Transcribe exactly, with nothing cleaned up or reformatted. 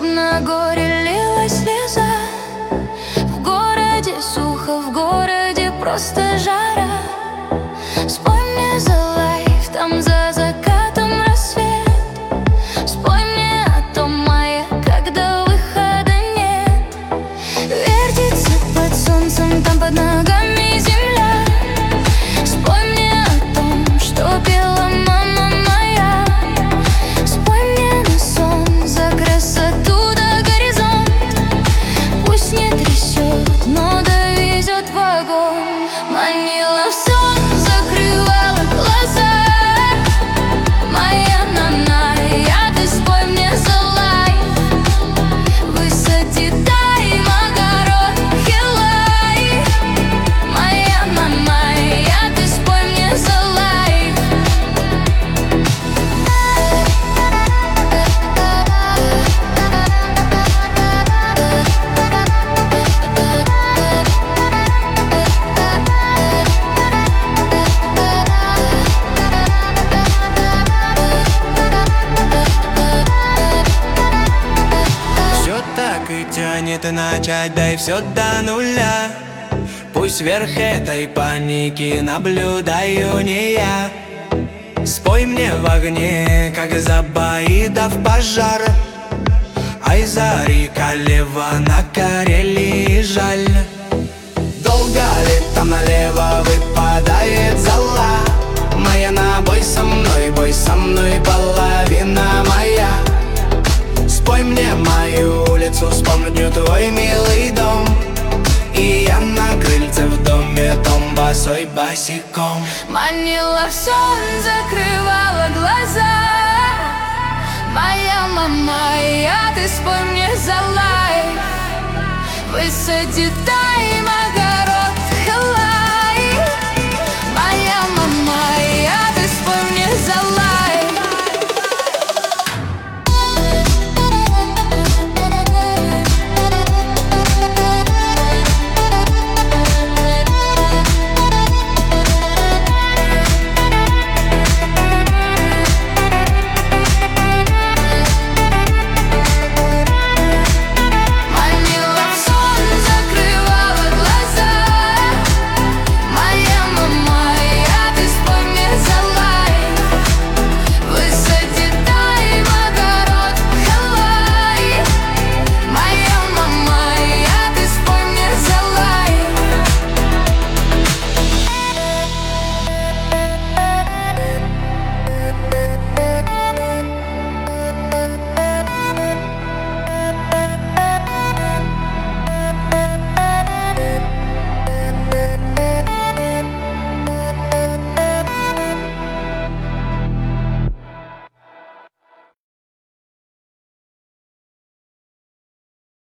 Словно горе лилась слеза. В городе сухо, в городе просто жара. Спой мне за лайф, там за закатом рассвет. Спой мне о том мае, когда выхода нет. Вертится под солнцем, там под ногами земля. Спой мне о том, что пела мама моя. Спой мне на сон за красоту до горизонт. Пусть не трясет, но довезет вагон. Манила в сон, закрывала глаза. Моя наная, ты спой мне за лайф. Высоти тайм, огород, хилай. Моя наная, ты спой мне за лайф. Все так и тянет начать, да и все до нуля. Пусть вверх этой паники наблюдаю не я. Спой мне в огне, как Забаидов пожар. Ай, зари Калева на Карелии жаль. Долго ли там налево выпадает зола? Моя на бой со мной, бой со мной, половина моя. Спой мне мою улицу, вспомню твой милый дом. И я на крыльце в доме, том босой босиком. Манила в сон, закрывала глаза. Моя мама, я, ты спой мне за лайф. Высоти